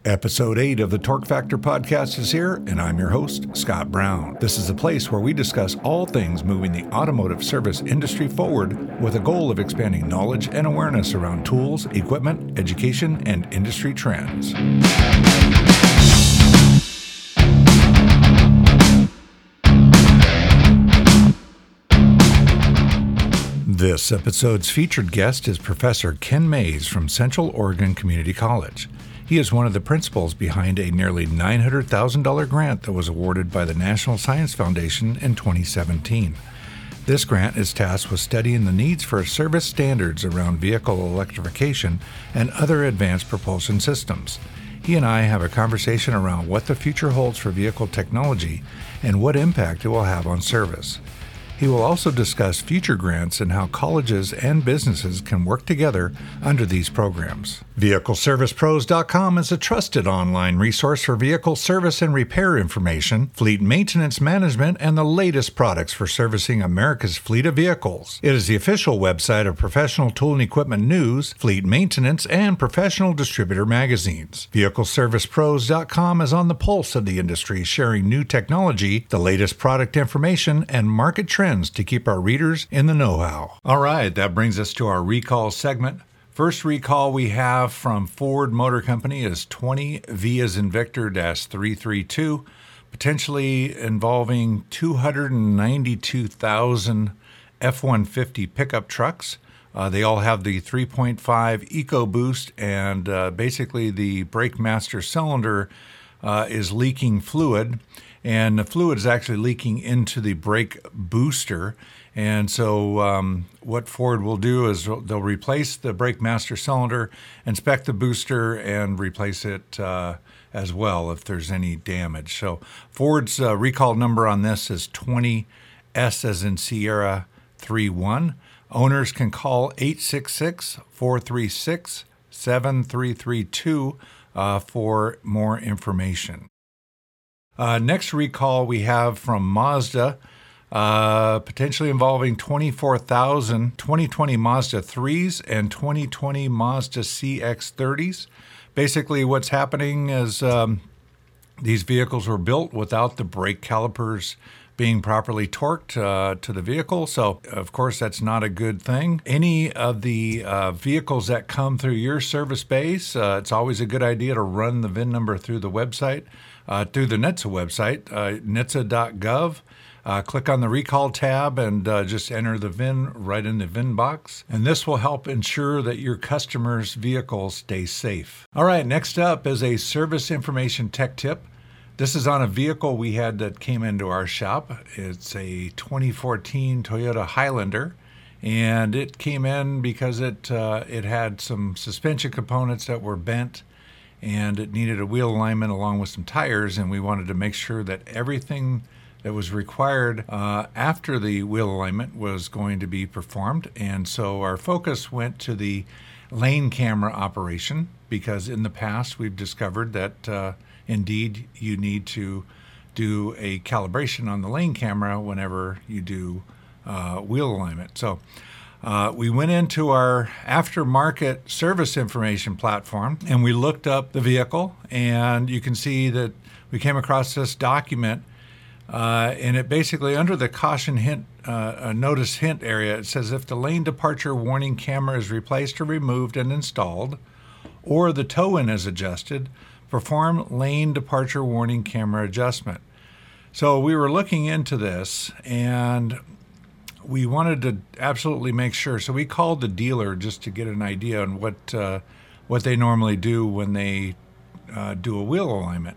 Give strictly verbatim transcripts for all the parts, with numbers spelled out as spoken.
Episode eight of the Torque Factor podcast is here, and I'm your host, Scott Brown. This is a place where we discuss all things moving the automotive service industry forward with a goal of expanding knowledge and awareness around tools, equipment, education, and industry trends. This episode's featured guest is Professor Ken Mays from Central Oregon Community College. He is one of the principals behind a nearly nine hundred thousand dollars grant that was awarded by the National Science Foundation in twenty seventeen. This grant is tasked with studying the needs for service standards around vehicle electrification and other advanced propulsion systems. He and I have a conversation around what the future holds for vehicle technology and what impact it will have on service. He will also discuss future grants and how colleges and businesses can work together under these programs. Vehicle Service Pros dot com is a trusted online resource for vehicle service and repair information, fleet maintenance management, and the latest products for servicing America's fleet of vehicles. It is the official website of Professional Tool and Equipment News, Fleet Maintenance, and Professional Distributor magazines. Vehicle Service Pros dot com is on the pulse of the industry, sharing new technology, the latest product information, and market trends to keep our readers in the know-how. All right, that brings us to our recall segment. First recall we have from Ford Motor Company is twenty V as in Victor three three two, potentially involving two hundred ninety-two thousand F one fifty pickup trucks. Uh, they all have the three point five EcoBoost, and uh, basically the brake master cylinder uh, is leaking fluid. And the fluid is actually leaking into the brake booster. And so um, what Ford will do is they'll replace the brake master cylinder, inspect the booster, and replace it uh, as well if there's any damage. So Ford's uh, recall number on this is twenty S as in Sierra three one. Owners can call eight six six, four three six, seven three three two uh, for more information. Uh, next recall we have from Mazda, uh, potentially involving twenty-four thousand twenty twenty Mazda threes and twenty twenty Mazda C X thirties. Basically what's happening is um, these vehicles were built without the brake calipers being properly torqued uh, to the vehicle. So, of course, that's not a good thing. Any of the uh, vehicles that come through your service base, uh, it's always a good idea to run the V I N number through the website, uh, through the N H T S A website, uh, N H T S A dot gov. Uh, click on the recall tab and uh, just enter the V I N right in the V I N box. And this will help ensure that your customers' vehicles stay safe. All right, next up is a service information tech tip. This is on a vehicle we had that came into our shop. It's a twenty fourteen Toyota Highlander, and it came in because it uh, it had some suspension components that were bent, and it needed a wheel alignment along with some tires, and we wanted to make sure that everything that was required uh, after the wheel alignment was going to be performed. And so our focus went to the lane camera operation, because in the past we've discovered that uh, indeed you need to do a calibration on the lane camera whenever you do uh, wheel alignment. So uh, we went into our aftermarket service information platform and we looked up the vehicle, and you can see that we came across this document. Uh, and it basically, under the caution hint, uh, a notice hint area, it says if the lane departure warning camera is replaced or removed and installed, or the tow-in is adjusted, perform lane departure warning camera adjustment. So we were looking into this, and we wanted to absolutely make sure. So we called the dealer just to get an idea on what uh, what they normally do when they uh, do a wheel alignment.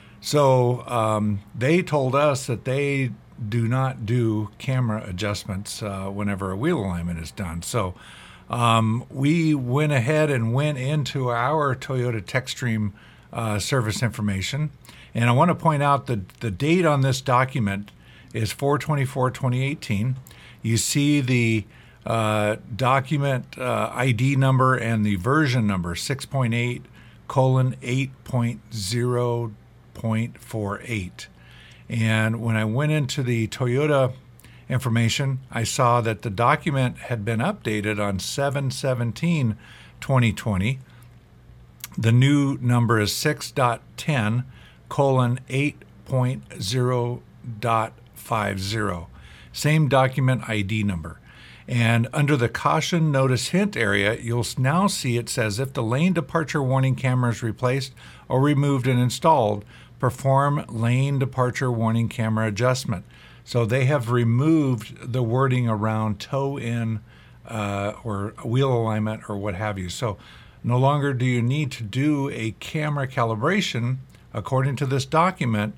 So um, they told us that they do not do camera adjustments uh, whenever a wheel alignment is done. So um, we went ahead and went into our Toyota TechStream uh, service information. And I want to point out that the date on this document is four twenty-four twenty eighteen. You see the uh, document uh, I D number and the version number, six point eight colon eight point zero point four eight. And when I went into the Toyota information, I saw that the document had been updated on seven seventeen twenty twenty. The new number is six point ten colon eight point zero point five zero. Same document I D number. And under the caution notice hint area, you'll now see it says if the lane departure warning camera is replaced or removed and installed, perform lane departure warning camera adjustment. So they have removed the wording around toe in uh, or wheel alignment or what have you. So no longer do you need to do a camera calibration according to this document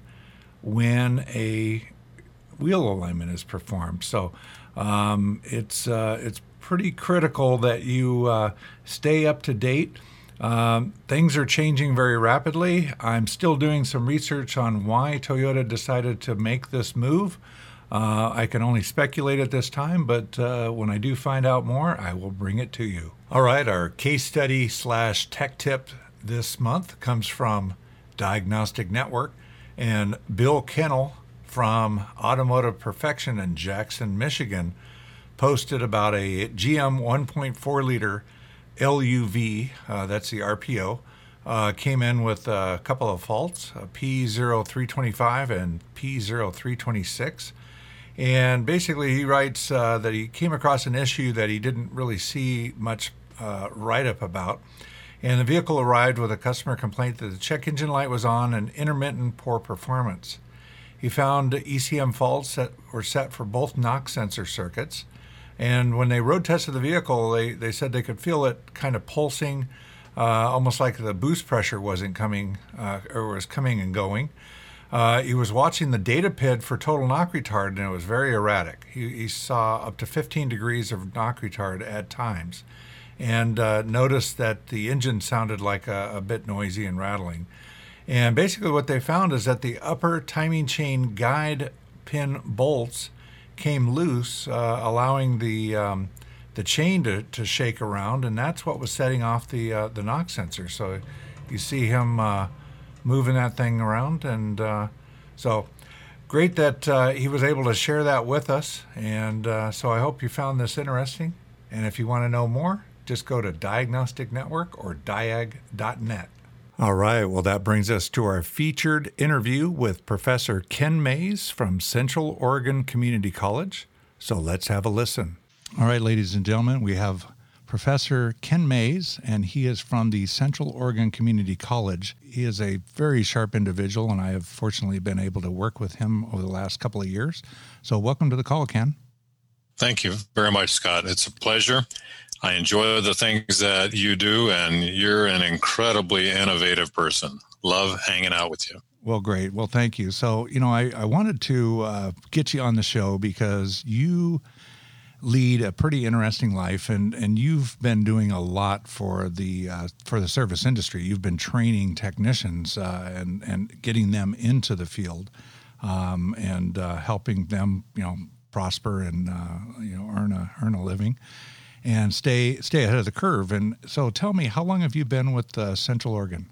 when a wheel alignment is performed. So um, it's uh, it's pretty critical that you uh, stay up to date. Um, things are changing very rapidly. I'm still doing some research on why Toyota decided to make this move. Uh, I can only speculate at this time, but uh, when I do find out more, I will bring it to you. All right, our case study slash tech tip this month comes from Diagnostic Network, and Bill Kennel from Automotive Perfection in Jackson, Michigan, posted about a G M one point four liter L U V, uh, that's the R P O, uh, came in with a couple of faults, a P zero three twenty-five and P zero three twenty-six. And basically he writes uh, that he came across an issue that he didn't really see much uh, write-up about. And the vehicle arrived with a customer complaint that the check engine light was on and intermittent poor performance. He found E C M faults that were set for both knock sensor circuits. And when they road tested the vehicle, they, they said they could feel it kind of pulsing, uh, almost like the boost pressure wasn't coming, uh, or was coming and going. Uh, he was watching the data P I D for total knock retard, and it was very erratic. He, he saw up to fifteen degrees of knock retard at times, and uh, noticed that the engine sounded like a, a bit noisy and rattling. And basically what they found is that the upper timing chain guide pin bolts came loose, uh, allowing the um, the chain to, to shake around, and that's what was setting off the uh, the knock sensor. So you see him uh, moving that thing around, and uh, so great that uh, he was able to share that with us. And uh, so I hope you found this interesting. And if you want to know more, just go to Diagnostic Network or diag dot net. All right, well, that brings us to our featured interview with Professor Ken Mays from Central Oregon Community College. So let's have a listen. All right, ladies and gentlemen, we have Professor Ken Mays, and he is from the Central Oregon Community College. He is a very sharp individual, and I have fortunately been able to work with him over the last couple of years. So welcome to the call, Ken. Thank you very much, Scott. It's a pleasure. I enjoy the things that you do, and you're an incredibly innovative person. Love hanging out with you. Well, great. Well, thank you. So, you know, I, I wanted to uh, get you on the show because you lead a pretty interesting life, and, and you've been doing a lot for the uh, for the service industry. You've been training technicians uh, and and getting them into the field, um, and uh, helping them, you know, prosper and uh, you know earn a earn a living, and stay stay ahead of the curve. And so, tell me, how long have you been with uh, Central Oregon?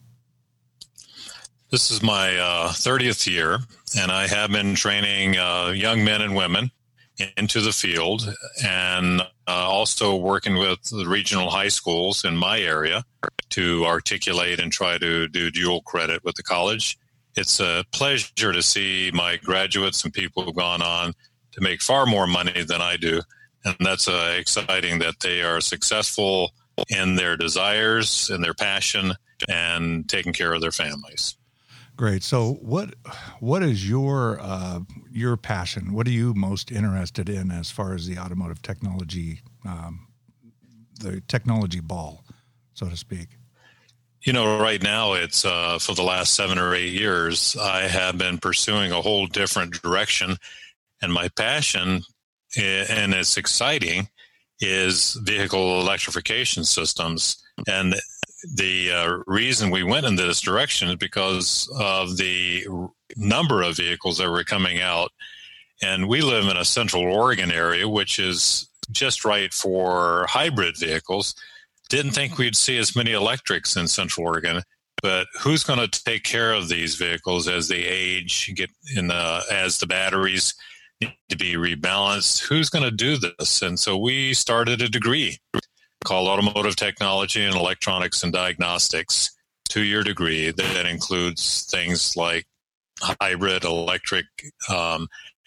This is my uh, thirtieth year, and I have been training uh, young men and women into the field, and uh, also working with the regional high schools in my area to articulate and try to do dual credit with the college. It's a pleasure to see my graduates and people who've gone on to make far more money than I do, and that's uh, exciting that they are successful in their desires and their passion and taking care of their families. Great. So what what is your uh, your passion? What are you most interested in as far as the automotive technology, um, the technology ball, so to speak? You know, right now it's uh, for the last seven or eight years, I have been pursuing a whole different direction. And my passion, and it's exciting, is vehicle electrification systems. And the uh, reason we went in this direction is because of the number of vehicles that were coming out. And we live in a Central Oregon area, which is just right for hybrid vehicles. Didn't think we'd see as many electrics in Central Oregon, but who's going to take care of these vehicles as they age, get in the, as the batteries need to be rebalanced? Who's going to do this? And so we started a degree called Automotive Technology and Electronics and Diagnostics. two-year degree that includes things like hybrid electric, um,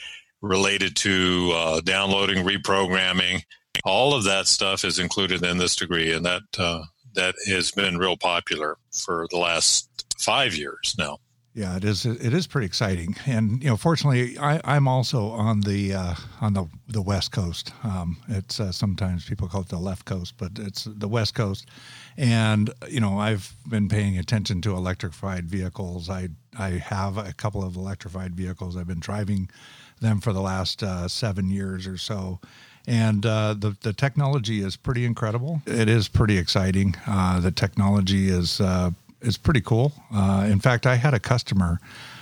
related to uh, downloading, reprogramming. All of that stuff is included in this degree, and that uh, that has been real popular for the last five years now. Yeah, it is. It is pretty exciting, and you know, fortunately, I, I'm also on the uh, on the the West Coast. Um, it's uh, sometimes people call it the left coast, but it's the West Coast. And you know, I've been paying attention to electrified vehicles. I I have a couple of electrified vehicles. I've been driving them for the last uh, seven years or so. And uh, the the technology is pretty incredible. It is pretty exciting. Uh, the technology is. Uh, It's pretty cool. Uh, in fact, I had a customer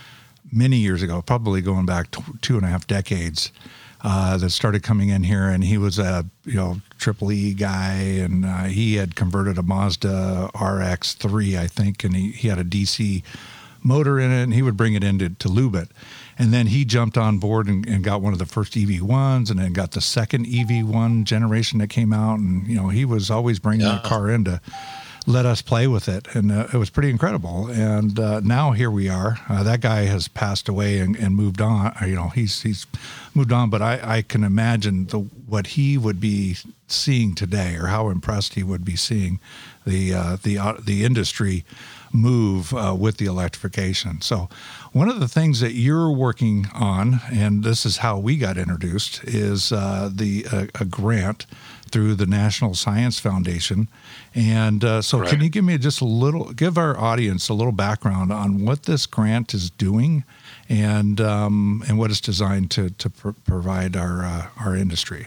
many years ago, probably going back t- two and a half decades, uh, that started coming in here, and he was a you know triple E guy, and uh, he had converted a Mazda R X three, I think, and he, he had a D C motor in it, and he would bring it in to, to lube it. And then he jumped on board and, and got one of the first E V ones, and then got the second E V one generation that came out, and you know he was always bringing Yeah. that car in to let us play with it, and uh, it was pretty incredible. And uh, now here we are. Uh, that guy has passed away and, and moved on. You know, he's he's moved on. But I, I can imagine the what he would be seeing today, or how impressed he would be seeing the uh, the uh, the industry move uh, with the electrification. So one of the things that you're working on, and this is how we got introduced, is uh, the uh, a grant through the National Science Foundation. And uh, so Correct. Can you give me just a little, give our audience a little background on what this grant is doing, and um, and what it's designed to to pr- provide our uh, our industry?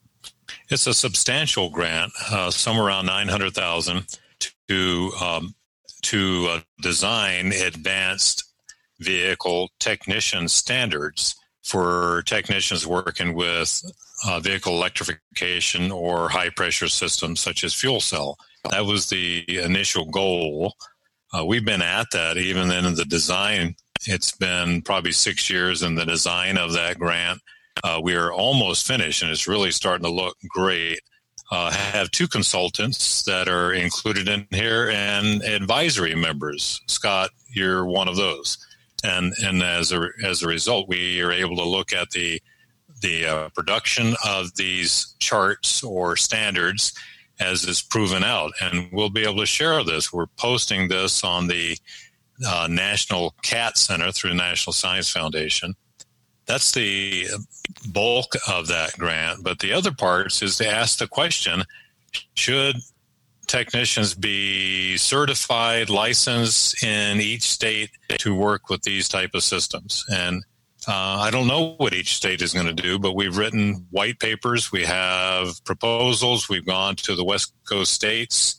It's a substantial grant, uh, somewhere around nine hundred thousand dollars to um, to uh, design advanced vehicle technician standards for technicians working with uh, vehicle electrification or high-pressure systems such as fuel cell. That was the initial goal. Uh, we've been at that even in the design. It's been probably six years in the design of that grant. Uh, we are almost finished, and it's really starting to look great. Uh, have two consultants that are included in here and advisory members. Scott, you're one of those. And and as a as a result, we are able to look at the the uh, production of these charts or standards as is proven out, and we'll be able to share this. We're posting this on the uh, National C A T Center through the National Science Foundation. That's the bulk of that grant, but the other parts is to ask the question: should technicians be certified, licensed in each state to work with these type of systems? And uh, I don't know what each state is going to do, but we've written white papers. We have proposals. We've gone to the West Coast states,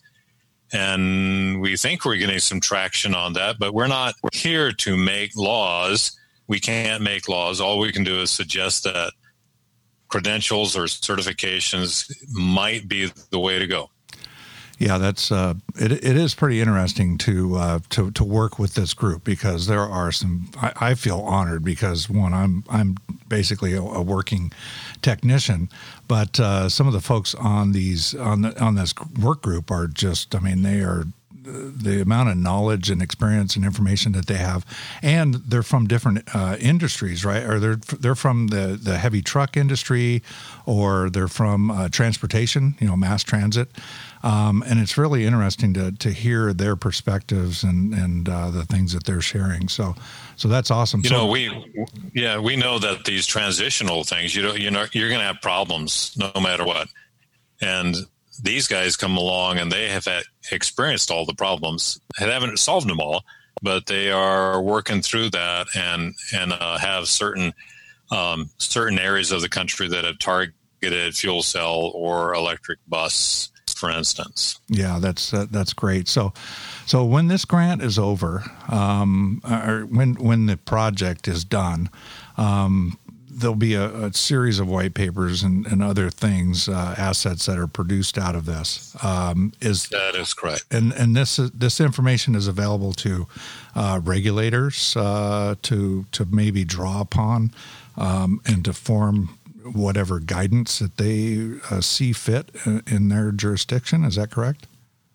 and we think we're getting some traction on that, but we're not here to make laws. We can't make laws. All we can do is suggest that credentials or certifications might be the way to go. Yeah, that's uh, it. It is pretty interesting to uh, to to work with this group, because there are some. I, I feel honored because one, I'm I'm basically a, a working technician, but uh, some of the folks on these on the, on this work group are just. I mean, they are. The amount of knowledge and experience and information that they have, and they're from different uh, industries, right? Or they're they're from the, the heavy truck industry, or they're from uh, transportation, you know, mass transit, um, and it's really interesting to to hear their perspectives and and uh, the things that they're sharing. So, so that's awesome. You so, know, we yeah we know that these transitional things, you know, you know, you're going to have problems no matter what, and these guys come along and they have had experienced all the problems. They haven't solved them all, but they are working through that and and uh, have certain um, certain areas of the country that have targeted fuel cell or electric bus, for instance. Yeah, that's uh, that's great. So, so when this grant is over, um, or when when the project is done, um, there'll be a, a series of white papers and, and other things, uh, assets that are produced out of this. Um, is that is correct? And and this this information is available to uh, regulators uh, to to maybe draw upon um, and to form whatever guidance that they uh, see fit in, in their jurisdiction. Is that correct?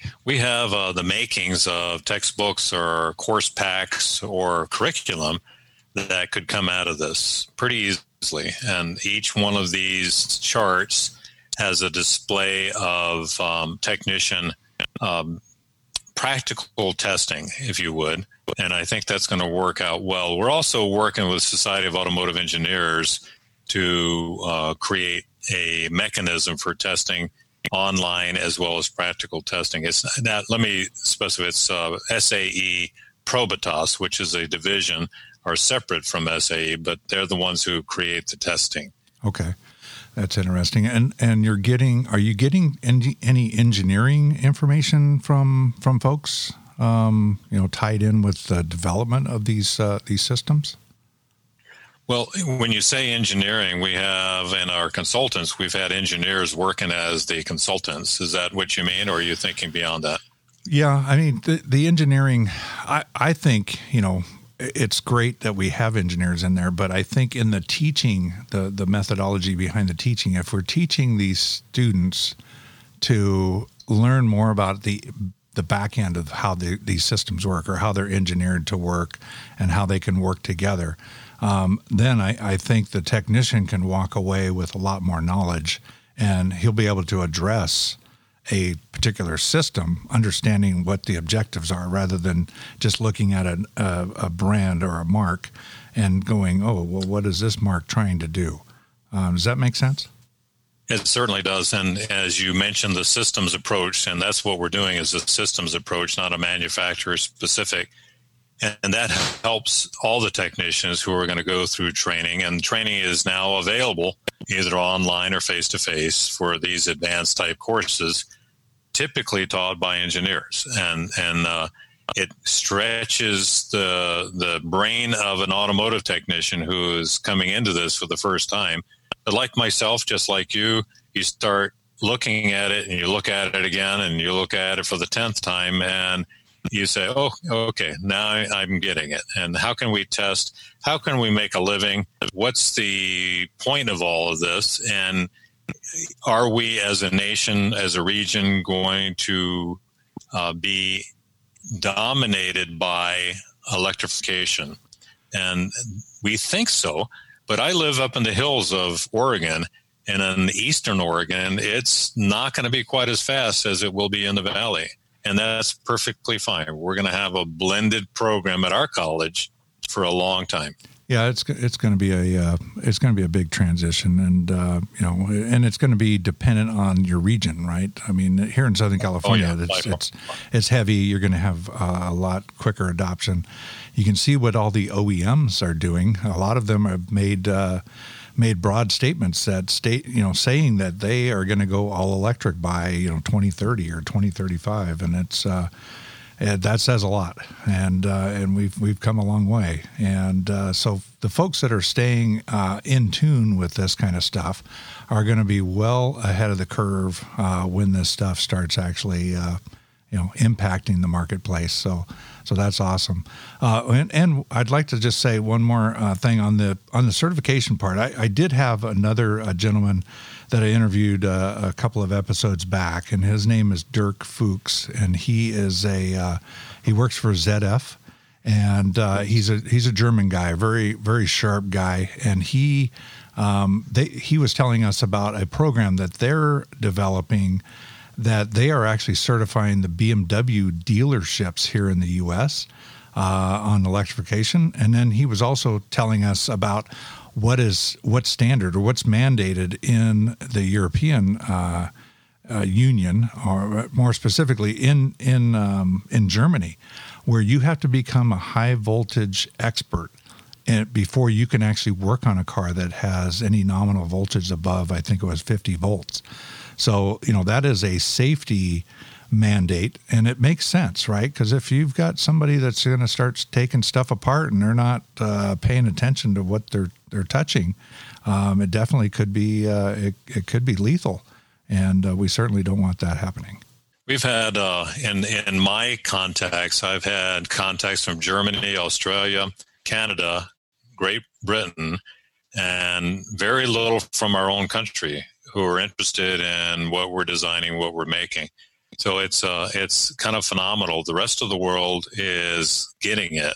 We have uh, the makings of textbooks or course packs or curriculum that could come out of this pretty easily. And each one of these charts has a display of um, technician um, practical testing, if you would. And I think that's going to work out well. We're also working with Society of Automotive Engineers to uh, create a mechanism for testing online as well as practical testing. It's that. Let me specify. It's uh, S A E Probitas, which is a division, are separate from S A E, but they're the ones who create the testing. Okay, that's interesting. And and you're getting, are you getting en- any engineering information from from folks, um, you know, tied in with the development of these uh, these systems? Well, when you say engineering, we have in our consultants, we've had engineers working as the consultants. Is that what you mean, or are you thinking beyond that? Yeah, I mean, the, the engineering, I, I think, you know, it's great that we have engineers in there, but I think in the teaching, the, the methodology behind the teaching, if we're teaching these students to learn more about the the back end of how the, these systems work or how they're engineered to work and how they can work together, um, then I, I think the technician can walk away with a lot more knowledge, and he'll be able to address a particular system, understanding what the objectives are rather than just looking at a, a, a brand or a mark and going, oh, well, what is this mark trying to do? Um, does that make sense? It certainly does. And as you mentioned, the systems approach, and that's what we're doing is a systems approach, not a manufacturer specific. And that helps all the technicians who are going to go through training. And training is now available either online or face-to-face for these advanced type courses, typically taught by engineers. And and uh, it stretches the the brain of an automotive technician who is coming into this for the first time. But like myself, just like you, you start looking at it and you look at it again and you look at it for the tenth time and you say, oh, okay, now I'm getting it. And how can we test? How can we make a living? What's the point of all of this? And are we as a nation, as a region, going to uh, be dominated by electrification? And we think so. But I live up in the hills of Oregon, and in eastern Oregon, it's not going to be quite as fast as it will be in the valley. And that's perfectly fine. We're going to have a blended program at our college for a long time. Yeah, it's it's going to be a uh, it's going to be a big transition, and uh, you know, and it's going to be dependent on your region, right? I mean, here in Southern California, oh, yeah. it's, it's it's heavy. You're going to have uh, a lot quicker adoption. You can see what all the O E Ms are doing. A lot of them have made uh, made broad statements that state, you know, saying that they are going to go all electric by, you know, twenty thirty or twenty thirty-five, and it's uh, that says a lot. And uh, and we've we've come a long way. And uh, so the folks that are staying uh, in tune with this kind of stuff are going to be well ahead of the curve uh, when this stuff starts actually, uh, you know, impacting the marketplace. So. So that's awesome. Uh, and, and I'd like to just say one more uh, thing on the on the certification part. I, I did have another uh, gentleman that I interviewed uh, a couple of episodes back, and his name is Dirk Fuchs, and he is a uh, he works for Z F, and uh, he's a he's a German guy, very very sharp guy, and he um, they he was telling us about a program that they're developing, that they are actually certifying the B M W dealerships here in the U S uh, on electrification. And then he was also telling us about what is what's standard or what's mandated in the European uh, uh, Union, or more specifically in in um, in Germany, where you have to become a high voltage expert and before you can actually work on a car that has any nominal voltage above, I think it was fifty volts. So, you know, that is a safety mandate, and it makes sense, right? Because if you've got somebody that's going to start taking stuff apart and they're not uh, paying attention to what they're they're touching, um, it definitely could be uh, it, it could be lethal, and uh, we certainly don't want that happening. We've had uh, in in my contacts, I've had contacts from Germany, Australia, Canada, Great Britain, and very little from our own country who are interested in what we're designing, what we're making. So it's uh, it's kind of phenomenal. The rest of the world is getting it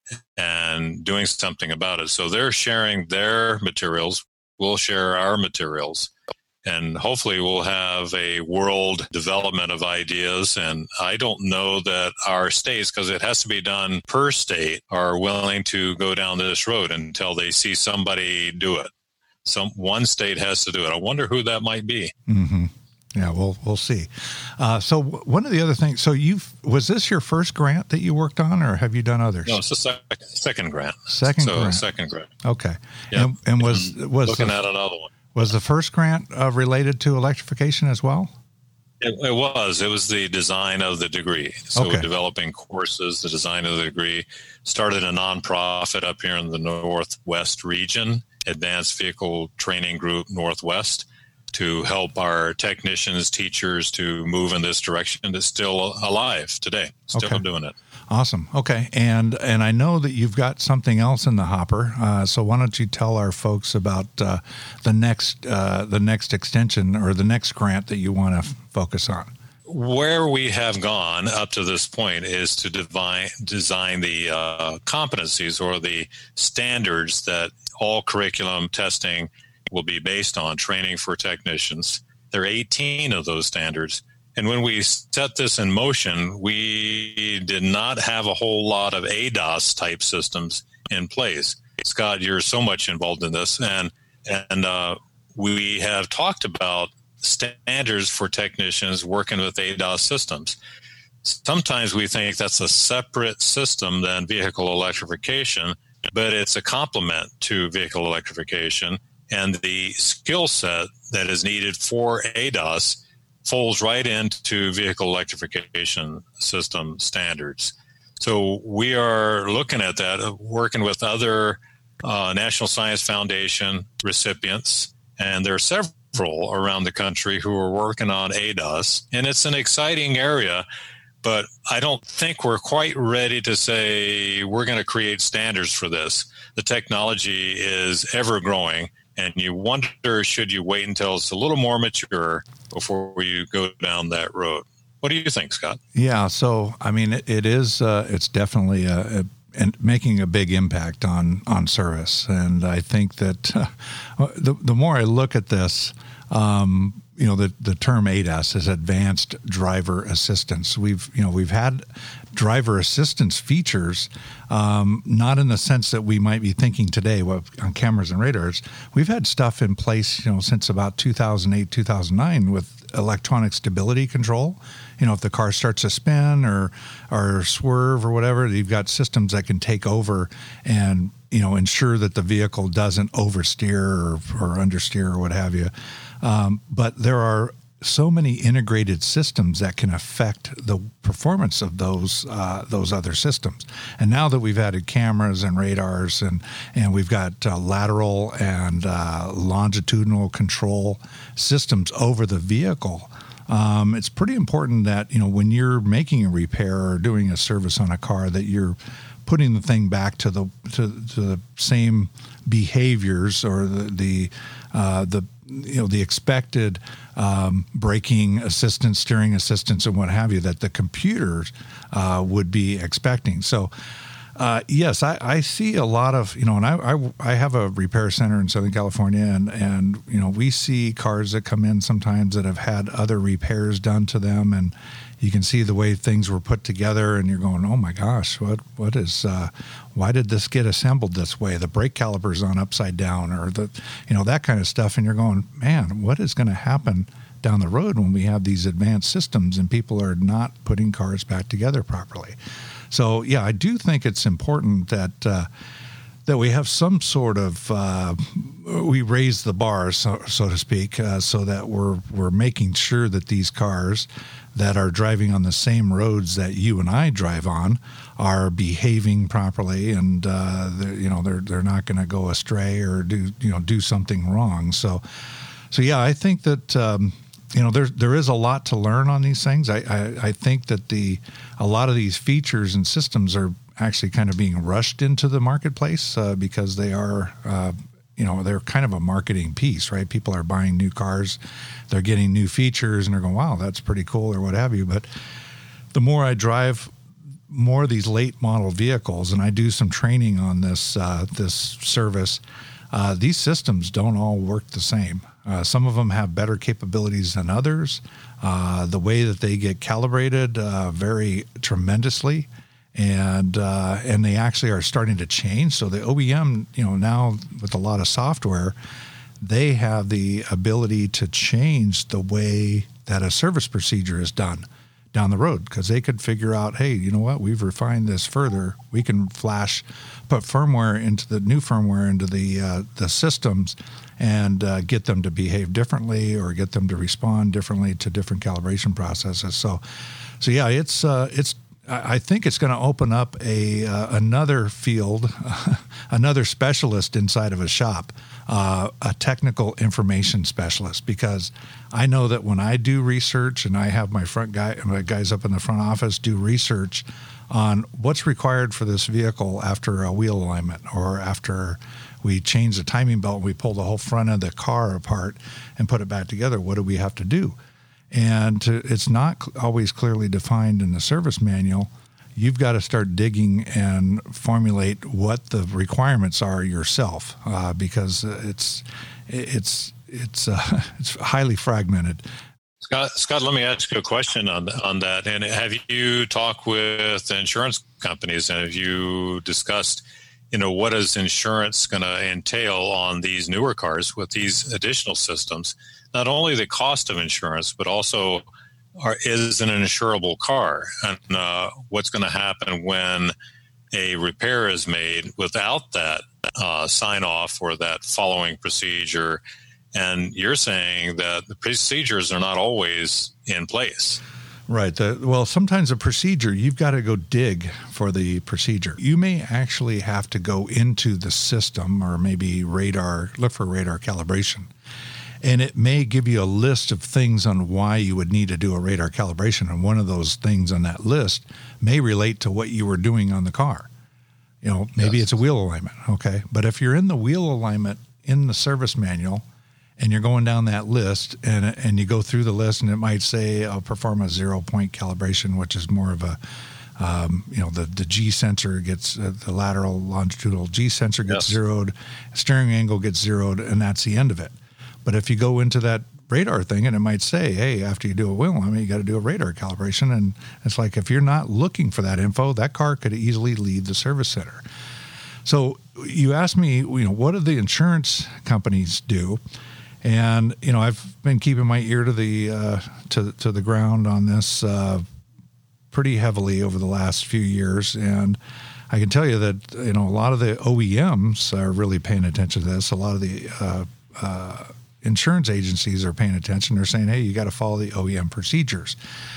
and doing something about it. So they're sharing their materials. We'll share our materials. And hopefully we'll have a world development of ideas. And I don't know that our states, because it has to be done per state, are willing to go down this road until they see somebody do it. Some one state has to do it. I wonder who that might be. Mm-hmm. Yeah, we'll we'll see. Uh, so one of the other things. So you was this your first grant that you worked on, or have you done others? No, it's a sec- second grant. Second so grant. Second grant. Okay. Yeah. And, and was was looking the, at another one. Was the first grant uh, related to electrification as well? It, it was. It was the design of the degree. So Okay. developing courses, the design of the degree. Started a nonprofit up here in the Northwest region, Advanced Vehicle Training Group Northwest, to help our technicians, teachers to move in this direction. That's still alive today, still Okay. doing it. Awesome. Okay. And and I know that you've got something else in the hopper. Uh, so why don't you tell our folks about uh, the next uh, the next extension or the next grant that you want to f- focus on? Where we have gone up to this point is to divine, design the uh, competencies or the standards that all curriculum testing will be based on, training for technicians. There are eighteen of those standards. And when we set this in motion, we did not have a whole lot of A D A S type systems in place. Scott, you're so much involved in this. And, and uh, we have talked about standards for technicians working with A D A S systems. Sometimes we think that's a separate system than vehicle electrification, but it's a complement to vehicle electrification. And the skill set that is needed for A D A S folds right into vehicle electrification system standards. So we are looking at that, uh, working with other uh, National Science Foundation recipients, and there are several around the country who are working on A D A S. And it's an exciting area, but I don't think we're quite ready to say we're going to create standards for this. The technology is ever growing. And you wonder, should you wait until it's a little more mature before you go down that road? What do you think, Scott? Yeah. So, I mean, it, it is, uh, it's definitely a, a, and making a big impact on, on service. And I think that uh, the, the more I look at this, um, you know, the, the term A D A S is advanced driver assistance. We've, you know, we've had driver assistance features, um, not in the sense that we might be thinking today well, on cameras and radars. We've had stuff in place, you know, since about two thousand eight, two thousand nine with electronic stability control. You know, if the car starts to spin or, or swerve or whatever, you've got systems that can take over and, you know, ensure that the vehicle doesn't oversteer or, or understeer or what have you. Um, but there are so many integrated systems that can affect the performance of those uh, those other systems. And now that we've added cameras and radars and and we've got uh, lateral and uh, longitudinal control systems over the vehicle, um, it's pretty important that, you know, when you're making a repair or doing a service on a car, that you're putting the thing back to the to, to the same behaviors or the the uh, the you know the expected um, braking assistance, steering assistance, and what have you that the computers uh, would be expecting. So, uh, yes, I, I see a lot of you know, and I, I I have a repair center in Southern California, and and you know we see cars that come in sometimes that have had other repairs done to them, and you can see the way things were put together, and you're going, oh my gosh, what what is, uh, why did this get assembled this way? The brake caliper's on upside down, or the, you know, that kind of stuff. And you're going, man, what is going to happen down the road when we have these advanced systems and people are not putting cars back together properly? So yeah, I do think it's important that uh, that we have some sort of uh, we raise the bar, so, so to speak, uh, so that we're we're making sure that these cars that are driving on the same roads that you and I drive on are behaving properly, and uh, you know they're they're not going to go astray or do you know do something wrong. So, so yeah, I think that um, you know there there is a lot to learn on these things. I, I I think that the a lot of these features and systems are actually kind of being rushed into the marketplace uh, because they are uh, you know, they're kind of a marketing piece, right? People are buying new cars, they're getting new features, and they're going, wow, that's pretty cool, or what have you. But the more I drive more of these late model vehicles, and I do some training on this uh, this service, uh, these systems don't all work the same. Uh, some of them have better capabilities than others. Uh, the way that they get calibrated uh, vary tremendously, and uh, and they actually are starting to change. So the O E M, you know, now with a lot of software, they have the ability to change the way that a service procedure is done down the road, because they could figure out, hey, you know what, we've refined this further. We can flash, put firmware into the new firmware into the uh, the systems, and uh, get them to behave differently, or get them to respond differently to different calibration processes. So, so yeah, it's uh, it's. I think it's going to open up a uh, another field, another specialist inside of a shop, uh, a technical information specialist. Because I know that when I do research, and I have my front guy, my guys up in the front office do research on what's required for this vehicle after a wheel alignment, or after we change the timing belt, we pull the whole front of the car apart and put it back together. What do we have to do? And to, it's not cl- always clearly defined in the service manual. You've got to start digging and formulate what the requirements are yourself, uh, because it's it's it's uh, it's highly fragmented. Scott, Scott, let me ask you a question on on that. And have you talked with insurance companies, and have you discussed, you know, what is insurance going to entail on these newer cars with these additional systems? Not only the cost of insurance, but also are, is it an insurable car? And uh, what's going to happen when a repair is made without that uh, sign off or that following procedure? And you're saying that the procedures are not always in place. Right. The, well, sometimes a procedure, you've got to go dig for the procedure. You may actually have to go into the system, or maybe radar, look for radar calibration. And it may give you a list of things on why you would need to do a radar calibration. And one of those things on that list may relate to what you were doing on the car. You know, maybe yes. It's a wheel alignment. Okay. But if you're in the wheel alignment in the service manual, and you're going down that list, and and you go through the list, and it might say, I'll perform a zero point calibration, which is more of a, um, you know, the, the G sensor gets, uh, the lateral longitudinal G sensor gets yes. zeroed, steering angle gets zeroed, and that's the end of it. But if you go into that radar thing, and it might say, hey, after you do a wheel alignment, you got to do a radar calibration. And it's like, if you're not looking for that info, that car could easily leave the service center. So you asked me, you know, what do the insurance companies do? And, you know, I've been keeping my ear to the uh, to to the ground on this uh, pretty heavily over the last few years. And I can tell you that, you know, a lot of the O E Ms are really paying attention to this. A lot of the uh, uh, insurance agencies are paying attention. They're saying, hey, you got to follow the O E M procedures.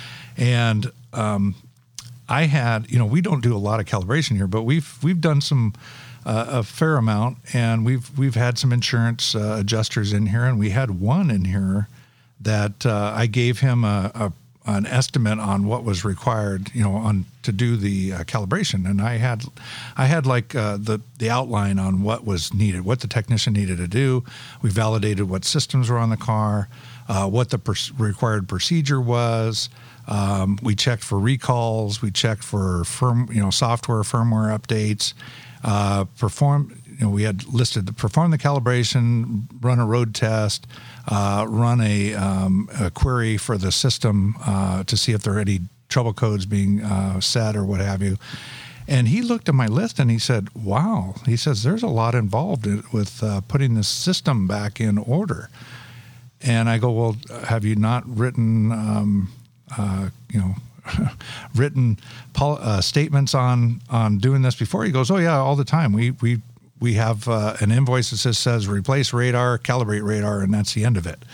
And um, I had, you know, we don't do a lot of calibration here, but we've we've done some uh, a fair amount, and we've we've had some insurance uh, adjusters in here, and we had one in here that uh, I gave him a, a an estimate on what was required, you know, on to do the uh, calibration, and I had I had like uh, the the outline on what was needed, what the technician needed to do. We validated what systems were on the car, uh, what the per- required procedure was. Um, we checked for recalls. We checked for firm, you know, software firmware updates. Uh, perform, you know, we had listed to perform the calibration, run a road test, uh, run a, um, a query for the system uh, to see if there are any trouble codes being uh, set or what have you. And he looked at my list and he said, "Wow," he says, "there's a lot involved with uh, putting the system back in order." And I go, "Well, have you not written?" Um, Uh, you know, written pol- uh, statements on on doing this before? He goes, "Oh yeah, all the time. We we we have uh, an invoice that says, says replace radar, calibrate radar, and that's the end of it."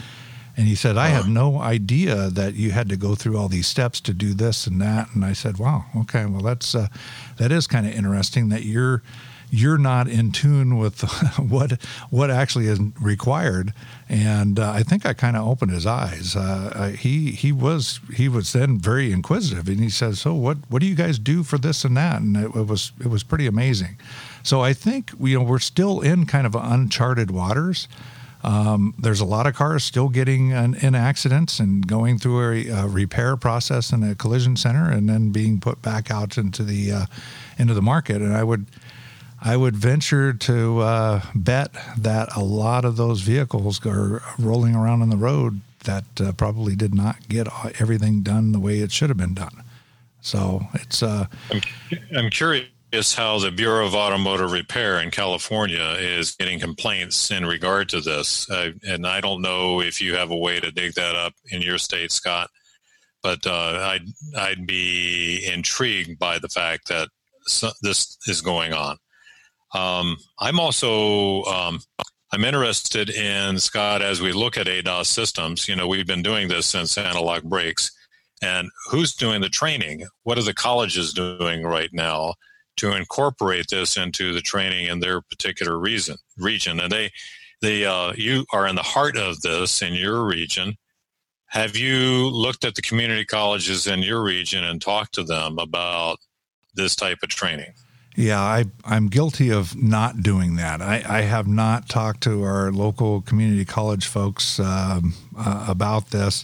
And he said, I had no idea that you had to go through all these steps to do this and that. And I said, wow, okay, well, that's uh, that is kind of interesting that you're you're not in tune with what what actually is required. And uh, I think I kind of opened his eyes. Uh, I, he he was he was then very inquisitive, and he says, so what what do you guys do for this and that? And it, it was it was pretty amazing. So I think you know we're still in kind of uncharted waters. Um, there's a lot of cars still getting in, in accidents and going through a, a repair process in a collision center and then being put back out into the uh, into the market. And I would I would venture to uh, bet that a lot of those vehicles are rolling around on the road that uh, probably did not get everything done the way it should have been done. So it's. Uh, I'm, I'm curious how the Bureau of Automotive Repair in California is getting complaints in regard to this. Uh, and I don't know if you have a way to dig that up in your state, Scott, but uh, I'd, I'd be intrigued by the fact that so, this is going on. Um, I'm also um, I'm interested in, Scott, as we look at A D A S systems, you know, we've been doing this since analog brakes. And who's doing the training? What are the colleges doing right now to incorporate this into the training in their particular reason, region? And they, they, uh, you are in the heart of this in your region. Have you looked at the community colleges in your region and talked to them about this type of training? Yeah, I, I'm guilty of not doing that. I, I have not talked to our local community college folks um, uh, about this.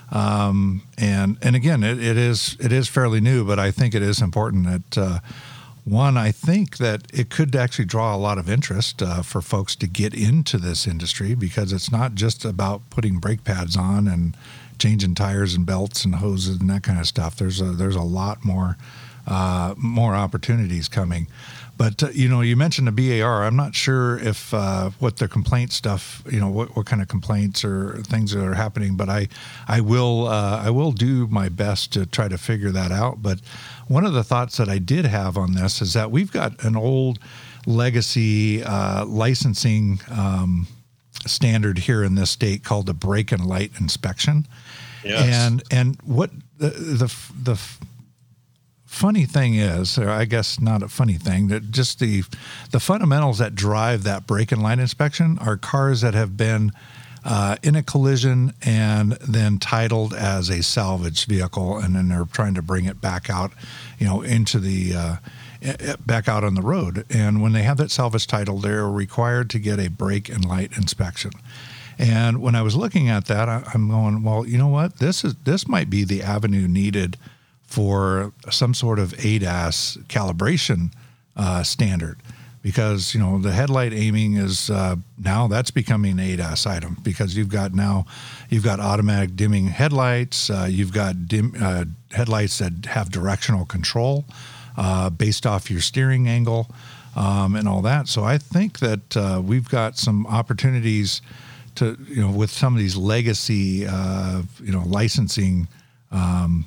Um, and, and again, it, it is, it is fairly new, but I think it is important that, uh, one, I think that it could actually draw a lot of interest, uh, for folks to get into this industry, because it's not just about putting brake pads on and changing tires and belts and hoses and that kind of stuff. There's a, there's a lot more, uh, more opportunities coming. But, uh, you know, you mentioned the B A R. I'm not sure if uh, what the complaint stuff, you know, what, what kind of complaints or things that are happening. But I, I will uh, I will do my best to try to figure that out. But one of the thoughts that I did have on this is that we've got an old legacy uh, licensing um, standard here in this state called the brake and light inspection. Yes. And and what the the the funny thing is, or I guess not a funny thing, that just the the fundamentals that drive that brake and light inspection are cars that have been uh, in a collision and then titled as a salvage vehicle, and then they're trying to bring it back out, you know, into the uh, back out on the road. And when they have that salvage title, they're required to get a brake and light inspection. And when I was looking at that, I, I'm going, well, you know what? This is this might be the avenue needed for some sort of A D A S calibration uh, standard, because, you know, the headlight aiming is uh, now that's becoming an A D A S item, because you've got now you've got automatic dimming headlights, uh, you've got dim, uh, headlights that have directional control uh, based off your steering angle um, and all that. So I think that uh, we've got some opportunities to, you know, with some of these legacy, uh, you know, licensing um,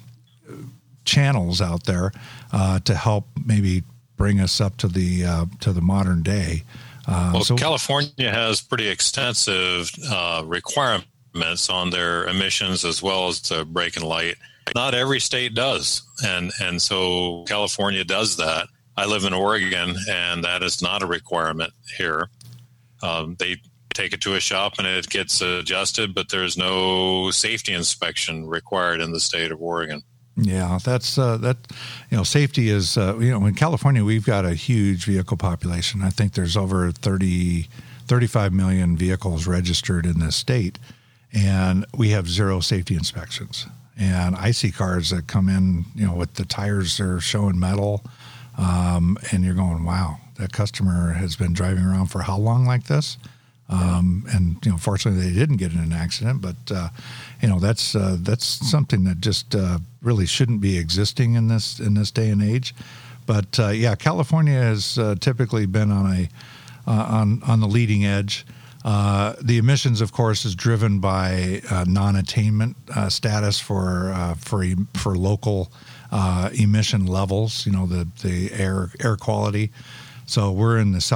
channels out there uh, to help maybe bring us up to the uh, to the modern day. Uh, well, so California has pretty extensive uh, requirements on their emissions as well as the brake and light. Not every state does, and and so California does that. I live in Oregon, and that is not a requirement here. Um, they take it to a shop and it gets adjusted, but there's no safety inspection required in the state of Oregon. Yeah, that's uh, that. You know, safety is. Uh, you know, in California, we've got a huge vehicle population. I think there's over thirty, thirty-five million vehicles registered in this state, and we have zero safety inspections. And I see cars that come in, you know, with the tires are showing metal, um, and you're going, "Wow, that customer has been driving around for how long like this?" Um, and, you know, fortunately they didn't get in an accident, but, uh, you know, that's, uh, that's something that just, uh, really shouldn't be existing in this, in this day and age. But, uh, yeah, California has, uh, typically been on a, uh, on, on the leading edge. Uh, the emissions, of course, is driven by, uh, non-attainment, uh, status for, uh, for, for local, uh, emission levels, you know, the, the air, air quality. So we're in the South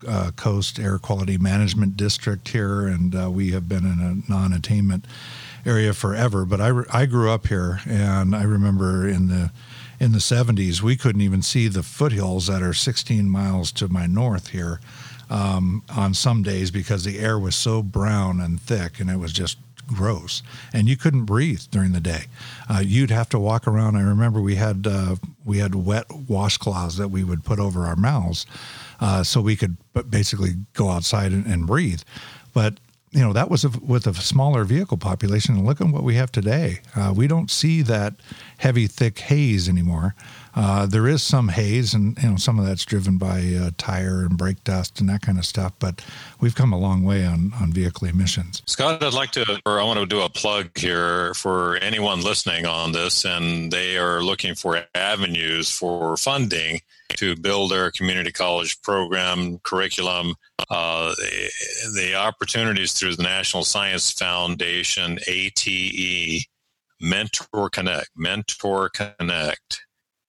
uh, Coast Air Quality Management District here, and uh, we have been in a non-attainment area forever. But I, re- I grew up here, and I remember in the in the seventies, we couldn't even see the foothills that are sixteen miles to my north here um, on some days because the air was so brown and thick, and it was just gross, and you couldn't breathe during the day. Uh, you'd have to walk around. I remember we had uh, we had wet washcloths that we would put over our mouths uh, so we could basically go outside and, and breathe. But you know, that was a, with a smaller vehicle population. And look at what we have today. Uh, we don't see that heavy, thick haze anymore. Uh, there is some haze, and you know, some of that's driven by uh, tire and brake dust and that kind of stuff. But we've come a long way on, on vehicle emissions. Scott, I'd like to, or I want to do a plug here for anyone listening on this, and they are looking for avenues for funding to build their community college program, curriculum, uh, the, the opportunities through the National Science Foundation, A T E, Mentor Connect, Mentor Connect.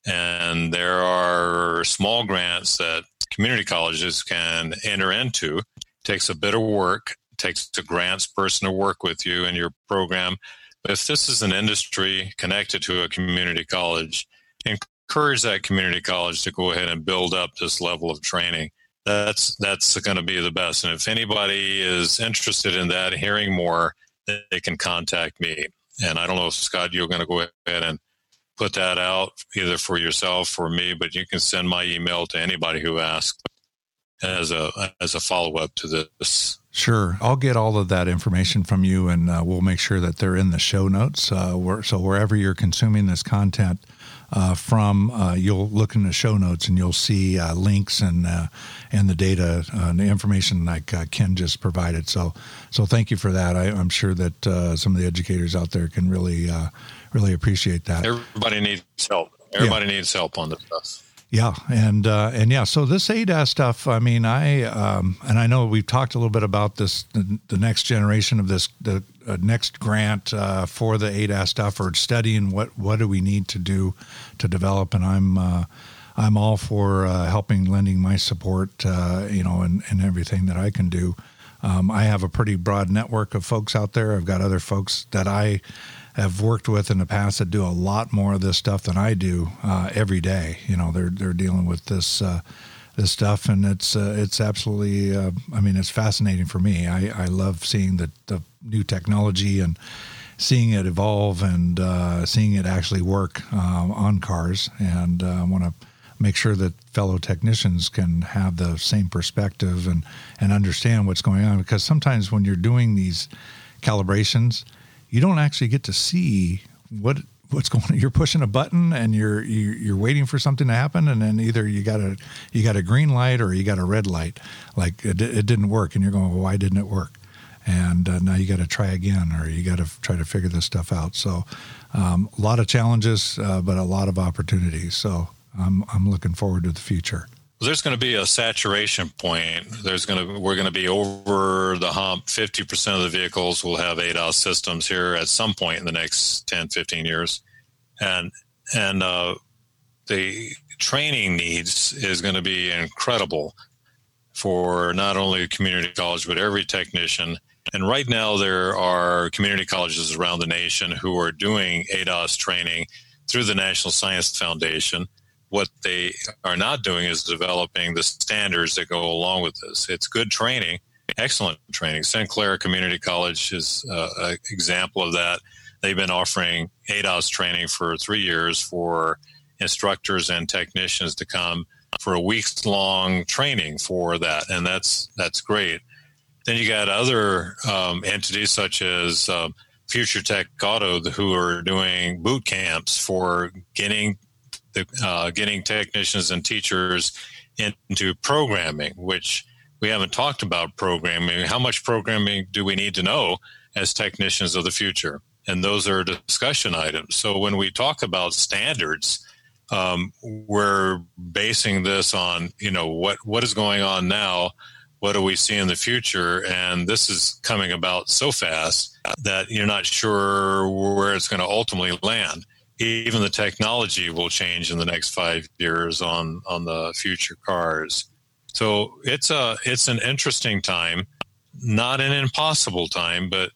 And there are small grants that community colleges can enter into. It takes a bit of work. It takes a grants person to work with you in your program. But if this is an industry connected to a community college, encourage that community college to go ahead and build up this level of training. That's that's going to be the best. And if anybody is interested in that, hearing more, they can contact me. And I don't know if, Scott, you're going to go ahead and put that out either for yourself or me, but you can send my email to anybody who asks as a as a follow-up to this. Sure. I'll get all of that information from you, and uh, we'll make sure that they're in the show notes. Uh, where, so wherever you're consuming this content uh, from, uh, you'll look in the show notes and you'll see uh, links and uh, and the data uh, and the information like uh, Ken just provided. So so thank you for that. I, I'm sure that uh, some of the educators out there can really uh, really appreciate that. Everybody needs help. Everybody yeah. needs help on this stuff. Yeah, and uh, and yeah, so this A D A S stuff. I mean, I um, and I know we've talked a little bit about this, the, the next generation of this, the uh, next grant uh, for the A D A S stuff, or studying what what do we need to do to develop. And I'm uh, I'm all for uh, helping, lending my support, uh, you know, and, and everything that I can do. Um, I have a pretty broad network of folks out there. I've got other folks that I have worked with in the past that do a lot more of this stuff than I do uh, every day. You know, they're they're dealing with this uh, this stuff, and it's uh, it's absolutely. Uh, I mean, it's fascinating for me. I, I love seeing the, the new technology and seeing it evolve and uh, seeing it actually work um, on cars. And uh, I want to make sure that fellow technicians can have the same perspective and and understand what's going on. Because sometimes when you're doing these calibrations, you don't actually get to see what what's going on. You're pushing a button and you're you're, you're waiting for something to happen, and then either you got a you got a green light or you got a red light, like it, it didn't work, and you're going, well, why didn't it work? And uh, now you got to try again, or you got to try to figure this stuff out. So um, a lot of challenges, uh, but a lot of opportunities. So I'm I'm looking forward to the future. There's going to be a saturation point. There's going to we're going to be over the hump. fifty percent of the vehicles will have A D A S systems here at some point in the next ten, fifteen years, and and uh, the training needs is going to be incredible for not only community college but every technician. And right now there are community colleges around the nation who are doing A D A S training through the National Science Foundation. What they are not doing is developing the standards that go along with this. It's good training, excellent training. Sinclair Community College is uh, an example of that. They've been offering A D A S training for three years for instructors and technicians to come for a weeks-long training for that, and that's that's great. Then you got other um, entities such as uh, Future Tech Auto who are doing boot camps for getting The, uh, getting technicians and teachers into programming, which we haven't talked about programming. How much programming do we need to know as technicians of the future? And those are discussion items. So when we talk about standards, um, we're basing this on, you know, what, what is going on now? What do we see in the future? And this is coming about so fast that you're not sure where it's going to ultimately land. Even the technology will change in the next five years on, on the future cars. So it's a it's an interesting time, not an impossible time, but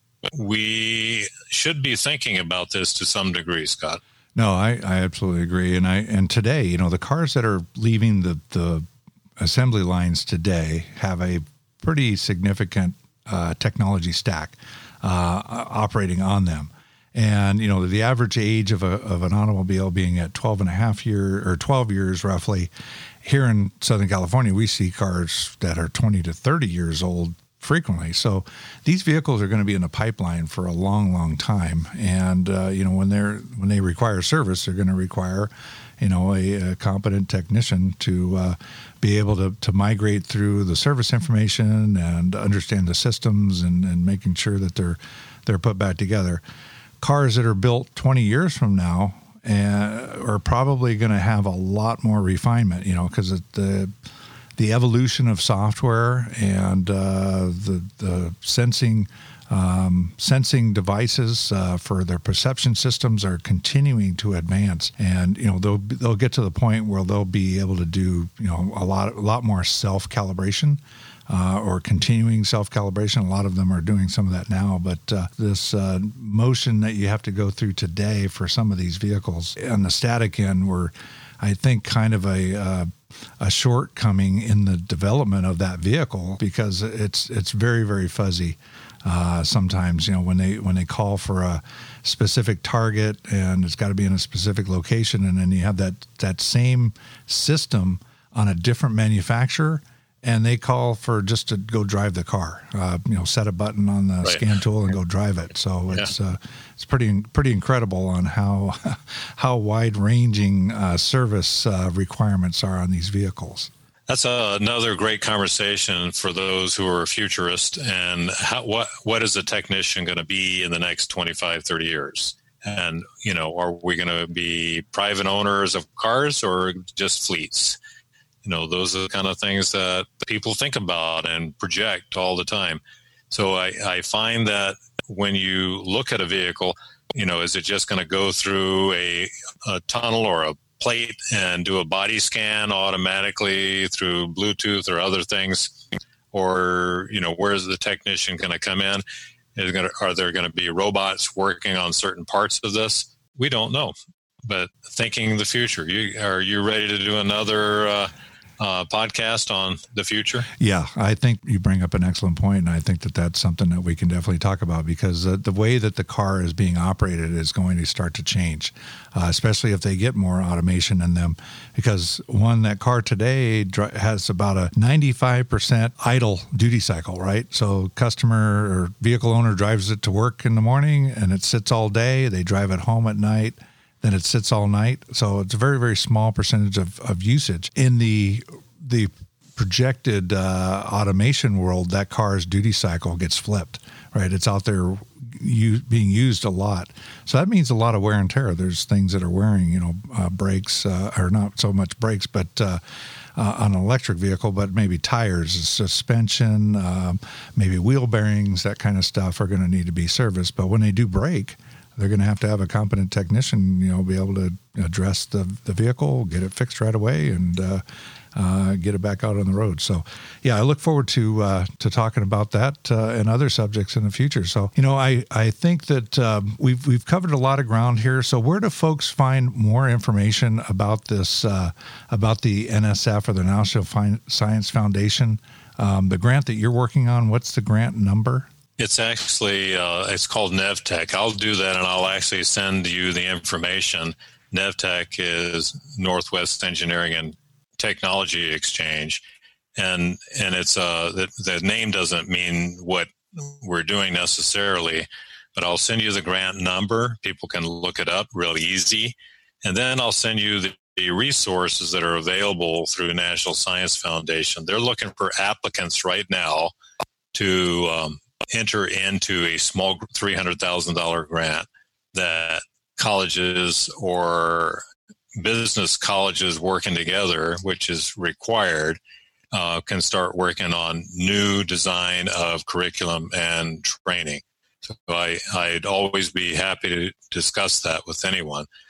we should be thinking about this to some degree, Scott. No, I, I absolutely agree. And I and today, you know, the cars that are leaving the, the assembly lines today have a pretty significant uh, technology stack uh, operating on them. And, you know, the average age of a of an automobile being at twelve and a half year or twelve years roughly. Here in Southern California, we see cars that are twenty to thirty years old frequently. So these vehicles are going to be in the pipeline for a long, long time. And, uh, you know, when they're when they require service, they're going to require, you know, a, a competent technician to uh, be able to, to migrate through the service information and understand the systems and, and making sure that they're they're put back together. Cars that are built twenty years from now uh, are probably going to have a lot more refinement, you know, because the the evolution of software and uh, the the sensing um, sensing devices uh, for their perception systems are continuing to advance, and you know they'll they'll get to the point where they'll be able to do you know a lot a lot more self calibration. Uh, or continuing self-calibration. A lot of them are doing some of that now, but uh, this uh, motion that you have to go through today for some of these vehicles on the static end were, I think, kind of a uh, a shortcoming in the development of that vehicle because it's it's very, very fuzzy. Uh, sometimes, you know, when they when they call for a specific target and it's got to be in a specific location, and then you have that that same system on a different manufacturer, and they call for just to go drive the car, uh, you know, set a button on the right. scan tool and go drive it. So yeah. it's uh, it's pretty pretty incredible on how how wide ranging uh, service uh, requirements are on these vehicles. That's a, another great conversation for those who are futurists and how, what what is a technician going to be in the next twenty-five, thirty years? And, you know, are we going to be private owners of cars or just fleets? You know, those are the kind of things that people think about and project all the time. So I, I find that when you look at a vehicle, you know, is it just going to go through a, a tunnel or a plate and do a body scan automatically through Bluetooth or other things? Or, you know, where's the technician going to come in? Is gonna, are there going to be robots working on certain parts of this? We don't know. But thinking the future, you, are you ready to do another uh, uh, podcast on the future? Yeah, I think you bring up an excellent point, and I think that that's something that we can definitely talk about because uh, the way that the car is being operated is going to start to change, uh, especially if they get more automation in them. Because one, that car today dri- has about a ninety-five percent idle duty cycle, right? So customer or vehicle owner drives it to work in the morning, and it sits all day. They drive it home at night. Then it sits all night. So it's a very, very small percentage of, of usage. In the the projected uh, automation world, that car's duty cycle gets flipped, right? It's out there u- being used a lot. So that means a lot of wear and tear. There's things that are wearing, you know, uh, brakes, uh, or not so much brakes, but uh, uh, on an electric vehicle, but maybe tires, suspension, um, maybe wheel bearings, that kind of stuff are going to need to be serviced. But when they do break, they're going to have to have a competent technician, you know, be able to address the the vehicle, get it fixed right away, and uh, uh, get it back out on the road. So, yeah, I look forward to uh, to talking about that uh, and other subjects in the future. So, you know, I, I think that um, we've we've covered a lot of ground here. So, where do folks find more information about this, uh, about the N S F or the National Science Foundation, um, the grant that you're working on? What's the grant number? It's actually, uh, it's called NEVTech. I'll do that and I'll actually send you the information. NEVTech is Northwest Engineering and Technology Exchange. And and it's uh, the, the name doesn't mean what we're doing necessarily, but I'll send you the grant number. People can look it up real easy. And then I'll send you the, the resources that are available through National Science Foundation. They're looking for applicants right now to um, enter into a small three hundred thousand dollars grant that colleges or business colleges working together, which is required, uh, can start working on new design of curriculum and training. So I, I'd always be happy to discuss that with anyone.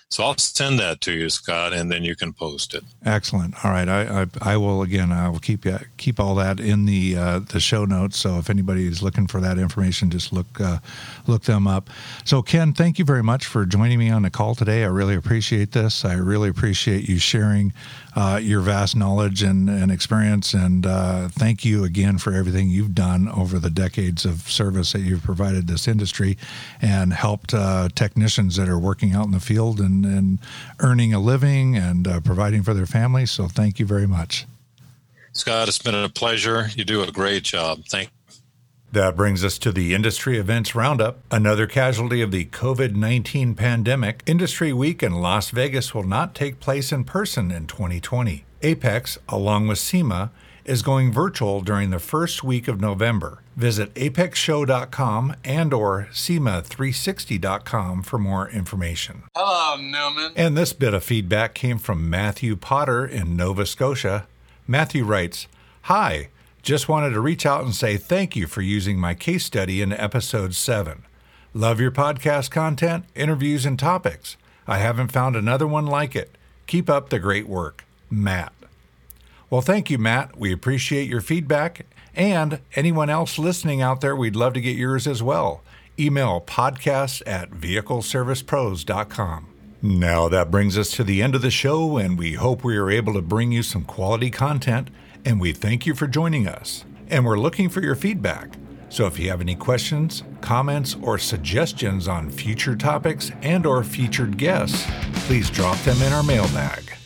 So I'll send that to you, Scott, and then you can post it. Excellent. All right. I, I, I will, again, I will keep you, keep all that in the uh, the show notes. So if anybody is looking for that information, just look uh, look them up. So Ken, thank you very much for joining me on the call today. I really appreciate this. I really appreciate you sharing uh, your vast knowledge and, and experience. And uh, thank you again for everything you've done over the decades of service that you've provided this industry and helped uh, technicians that are working out in the field and, and earning a living and uh, providing for their families. So thank you very much. Scott, it's been a pleasure. You do a great job. Thank you. That brings us to the Industry Events Roundup. Another casualty of the covid nineteen pandemic, Industry Week in Las Vegas will not take place in person in twenty twenty. Apex, along with SEMA, is going virtual during the first week of November. Visit apex show dot com and or SEMA three sixty dot com for more information. Hello, Newman. And this bit of feedback came from Matthew Potter in Nova Scotia. Matthew writes, "Hi, just wanted to reach out and say thank you for using my case study in episode seven. Love your podcast content, interviews, and topics. I haven't found another one like it. Keep up the great work. Matt." Well, thank you, Matt. We appreciate your feedback. And anyone else listening out there, we'd love to get yours as well. Email podcasts at vehicle service pros dot com. Now that brings us to the end of the show, and we hope we are able to bring you some quality content, and we thank you for joining us. And we're looking for your feedback. So if you have any questions, comments, or suggestions on future topics and or featured guests, please drop them in our mailbag.